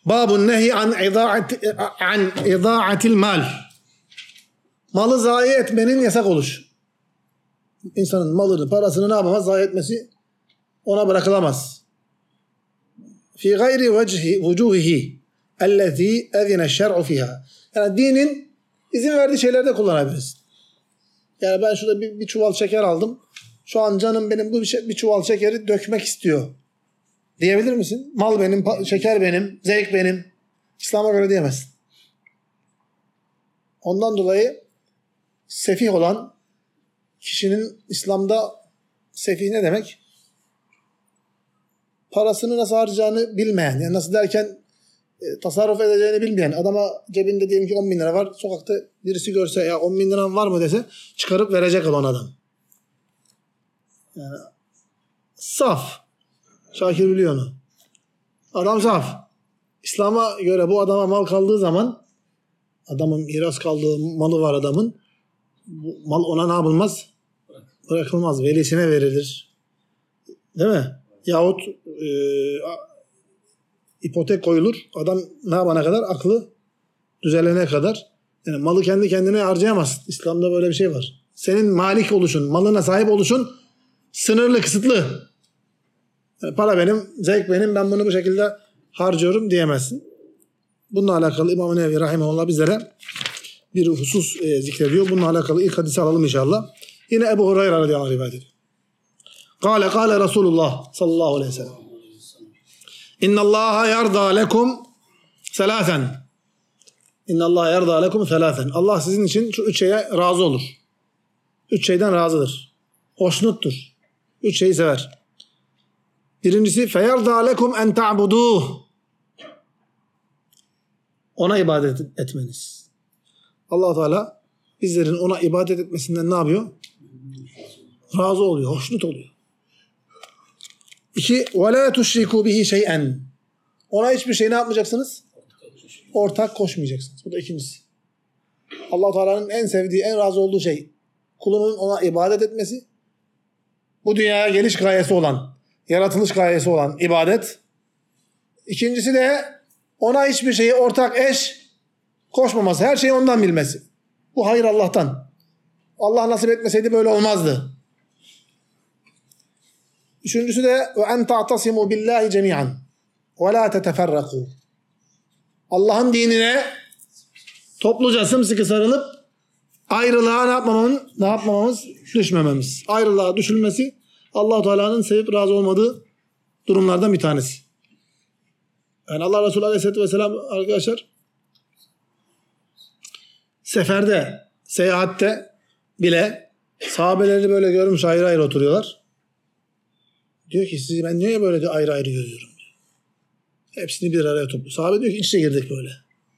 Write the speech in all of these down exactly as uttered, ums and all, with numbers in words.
Babun nehi an idaati an idaatil mal. Malı zayi etmenin yasak oluş. İnsanın malını, parasını ne yapamaz? Zayi etmesi ona bırakılamaz. Fi gayri vecihi vucuhihi ellezî ezine şer'u fiha. Yani dinin izin verdiği şeylerde kullanabiliriz. Yani ben şurada bir, bir çuval şeker aldım. Şu an canım benim bu bir, şey, bir çuval şekeri dökmek istiyor. Diyebilir misin? Mal benim, şeker benim, zevk benim. İslam'a göre diyemezsin. Ondan dolayı sefih olan kişinin İslam'da sefih ne demek? Parasını nasıl harcayacağını bilmeyen, yani nasıl derken e, tasarruf edeceğini bilmeyen, adama cebinde diyelim ki on bin lira var, sokakta birisi görse ya on bin liran var mı dese çıkarıp verecek olan adam. Yani saf. Şakir biliyor onu. Adam saf. İslam'a göre bu adama mal kaldığı zaman, adamın miras kaldığı malı var adamın, bu mal ona ne yapılmaz? Bırakılmaz. Velisine verilir. Değil mi? Yahut e, ipotek koyulur. Adam ne yapana kadar? Aklı düzelene kadar. Yani malı kendi kendine harcayamaz. İslam'da böyle bir şey var. Senin malik oluşun, malına sahip oluşun sınırlı, kısıtlı. Yani para benim, zevk benim, ben bunu bu şekilde harcıyorum diyemezsin. Bununla alakalı İmam-ı Nevevi Rahimahullah bizlere bir husus e, zikrediyor. Bununla alakalı ilk hadisi alalım inşallah. Yine Ebu Hureyre radıyallahu anh rivayet ediyor. Kale kale Resulullah sallallahu aleyhi ve sellem. İnnallâhe yardâ lekum selâsen. İnnallâhe yardâ lekum selâsen. Allah sizin için şu üç şeye razı olur. Üç şeyden razıdır. Hoşnuttur. Üç şeyi sever. Birincisi feyardâ lekum en ta'budûh. Ona ibadet etmeniz. Allah Teala bizlerin ona ibadet etmesinden ne yapıyor? Razı oluyor, hoşnut oluyor. İki, وَلَا تُشْرِكُوا بِهِ شَيْئًا. Ona hiçbir şey ne yapmayacaksınız? Ortak koşmayacaksınız. Bu da ikincisi. Allah Teala'nın en sevdiği, en razı olduğu şey kulunun ona ibadet etmesi. Bu dünyaya geliş gayesi olan, yaratılış gayesi olan ibadet. İkincisi de ona hiçbir şeyi ortak eş koşmaması. Her şeyi ondan bilmesi. Bu hayır Allah'tan. Allah nasip etmeseydi böyle olmazdı. Üçüncüsü de وَاَنْ تَعْتَصِمُوا بِاللّٰهِ جَمِيعًا وَلَا تَتَفَرَّقُوا. Allah'ın dinine topluca sımsıkı sarılıp ayrılığa ne yapmamamız, ne yapmamamız? Düşmememiz. Ayrılığa düşülmesi Allah-u Teala'nın sevip razı olmadığı durumlardan bir tanesi. Yani Allah Resulü Aleyhisselatü Vesselam arkadaşlar seferde, seyahatte bile sahabeleri böyle görmüş ayrı ayrı oturuyorlar. Diyor ki sizi ben niye böyle ayrı ayrı görüyorum diyor. Hepsini bir araya topluyor. Sahabe diyor ki iç içe girdik böyle.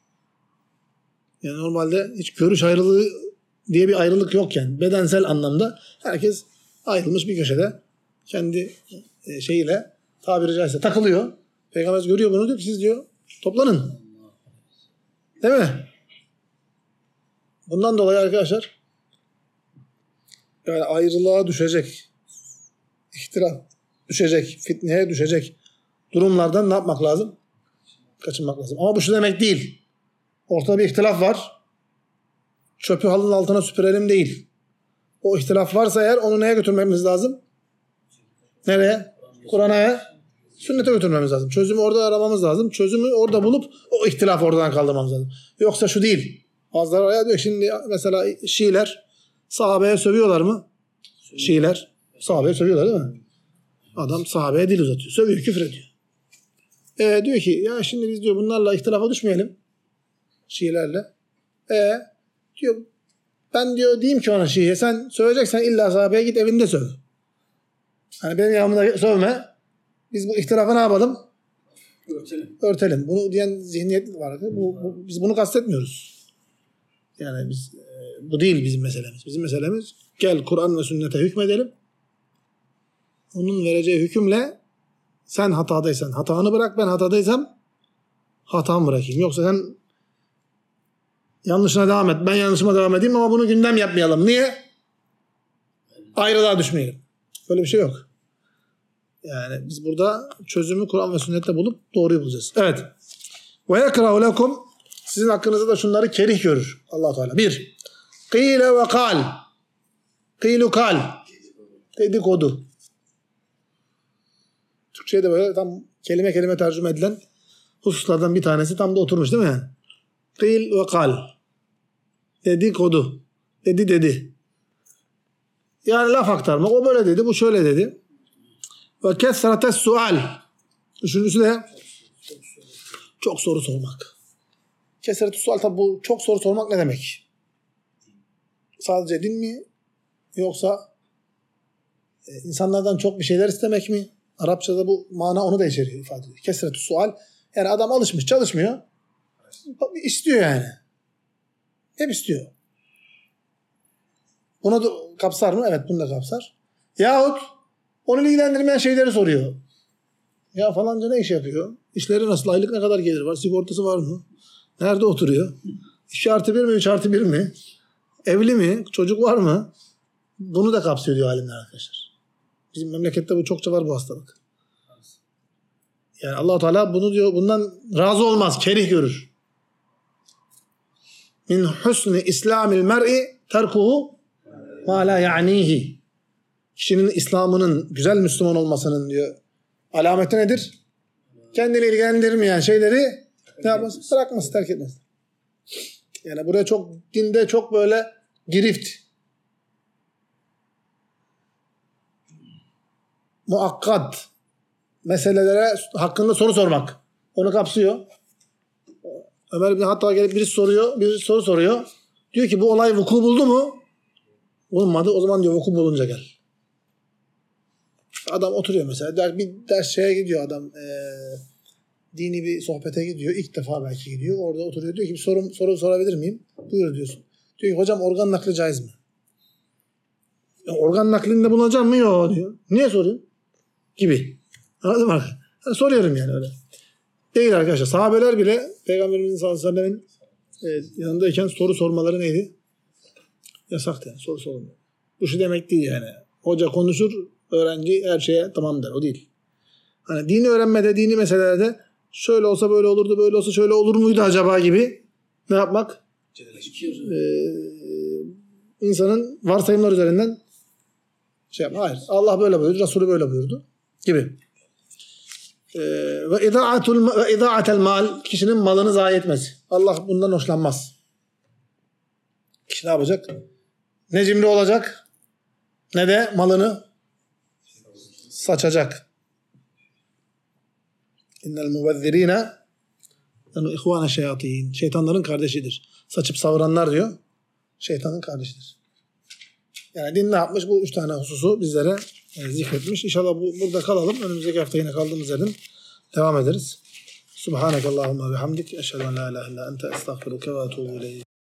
Yani normalde hiç görüş ayrılığı diye bir ayrılık yokken bedensel anlamda herkes ayrılmış bir köşede kendi şeyiyle tabiri caizse takılıyor. Peygamber görüyor bunu diyor ki siz diyor toplanın. Değil mi? Bundan dolayı arkadaşlar yani ayrılığa düşecek, ihtilaf düşecek, fitneye düşecek durumlardan ne yapmak lazım? Kaçınmak lazım. Ama bu şu demek değil. Ortada bir ihtilaf var. Çöpü halının altına süpürelim değil. O ihtilaf varsa eğer onu neye götürmemiz lazım? Nereye? Kur'an'a ve sünnete götürmemiz lazım. Çözümü orada aramamız lazım. Çözümü orada bulup o ihtilafı oradan kaldırmamız lazım. Yoksa şu değil. Bazıları oraya diyor şimdi mesela Şiiler sahabeye sövüyorlar mı? Şiiler sahabeye sövüyorlar değil mi? Adam sahabeye dil uzatıyor. Sövüyor, küfür ediyor. E, diyor ki ya şimdi biz diyor bunlarla ihtilafa düşmeyelim. Şiilerle. E diyor ben diyor diyeyim ki ona Şii'ye sen söveceksen illa sahabeye git evinde söv. Hani benim yanımda sövme. Biz bu ihtilafı ne yapalım? Örtelim. Örtelim. Bunu diyen zihniyet var. Bu, bu, biz bunu kastetmiyoruz. Yani biz e, bu değil bizim meselemiz. Bizim meselemiz gel Kur'an ve sünnete hükmedelim. Onun vereceği hükümle sen hatadaysan hatanı bırak, ben hatadaysam hatamı bırakayım. Yoksa sen yanlışına devam et, ben yanlışıma devam edeyim ama bunu gündem yapmayalım. Niye? Ayrılığa düşmeyelim. Böyle bir şey yok. Yani biz burada çözümü Kur'an ve sünnette bulup doğruyu bulacağız. Evet. Ve yekrahu lekum, sizin hakkınızda da şunları kerih görür Allah Teala. Bir, kîle ve kal. Kîlu kal. Dedikodu. Türkçe'de böyle tam kelime kelime tercüme edilen hususlardan bir tanesi tam da oturmuş değil mi yani? Kîl ve kal. Dedikodu. Dedi dedi. Yani laf aktarmak. O böyle dedi, bu şöyle dedi. Ve kesrates sual. Üçüncüsü de çok soru sormak. Kesrates sual, tabi bu çok soru sormak ne demek? Sadece din mi? Yoksa e, insanlardan çok bir şeyler istemek mi? Arapçada bu mana onu da içeriyor, ifade ediyor. Kesrates sual. Yani adam alışmış, çalışmıyor. İstiyor yani. Hep istiyor. Bunu da kapsar mı? Evet, bunu da kapsar. Yahut onu ilgilendirmeyen şeyleri soruyor. Ya falanca ne iş yapıyor? İşleri nasıl? Aylık ne kadar gelir var? Sigortası var mı? Nerede oturuyor? İki artı bir mi? Üç artı bir mi? Evli mi? Çocuk var mı? Bunu da kapsıyor diyor alimler arkadaşlar. Bizim memlekette bu çokça var, bu hastalık. Yani Allah-u Teala bunu diyor, bundan razı olmaz. Kerih görür. Min husni islamil mer'i terkuhu ma la ya'nihi. Kişinin İslam'ının, güzel Müslüman olmasının diyor alameti nedir? Kendini ilgilendirmeyen şeyleri ne yapması? Bırakması, terk etmesi. Yani buraya çok, dinde çok böyle girift, muakkad meselelere hakkında soru sormak. Onu kapsıyor. Ömer bin Hattab gelip birisi soruyor, birisi soru soruyor. Diyor ki bu olay vuku buldu mu? Bulunmadı. O zaman diyor vuku bulunca gel. Adam oturuyor mesela. Bir ders şeye gidiyor adam. Ee, dini bir sohbete gidiyor. İlk defa belki gidiyor. Orada oturuyor. Diyor ki bir soru, soru sorabilir miyim? Buyur diyorsun. Diyor ki hocam organ nakli caiz mi? Ya, organ naklinde bulunacak mı? Yok diyor. Niye soruyorsun? Gibi. Anladın mı? Yani soruyorum yani öyle. Değil arkadaşlar. Sahabeler bile Peygamberimizin sallallahu aleyhi ve sellem'in e, yanındayken soru sormaları neydi? Yasaktı yani. Soru sorulmuyor. Bu şu demek değil yani. Hoca konuşur, öğrenci her şeye tamam der. O değil. Hani dini öğrenmede, dini meselelerde şöyle olsa böyle olurdu, böyle olsa şöyle olur muydu acaba gibi ne yapmak? Ee, insanın varsayımlar üzerinden şey yapmak. Hayır. Allah böyle buyurdu, Resulü böyle buyurdu gibi. Ee, ve idaatul ve idaatel mal, kişinin malını zayi etmesi. Allah bundan hoşlanmaz. Kişi ne yapacak? Ne cimri olacak, ne de malını saçacak. İnnel mubezzirine yani ihvane şeyatin. Şeytanların kardeşidir. Saçıp savuranlar diyor. Şeytanın kardeşidir. Yani din ne yapmış? Bu üç tane hususu bizlere e, zikretmiş. İnşallah bu, burada kalalım. Önümüzdeki hafta yine kaldığımız yerden devam ederiz. Subhanakallahumma ve hamdik. Eşhedü en la ilahe illa ente estağfiruke ve etûbü ileyk.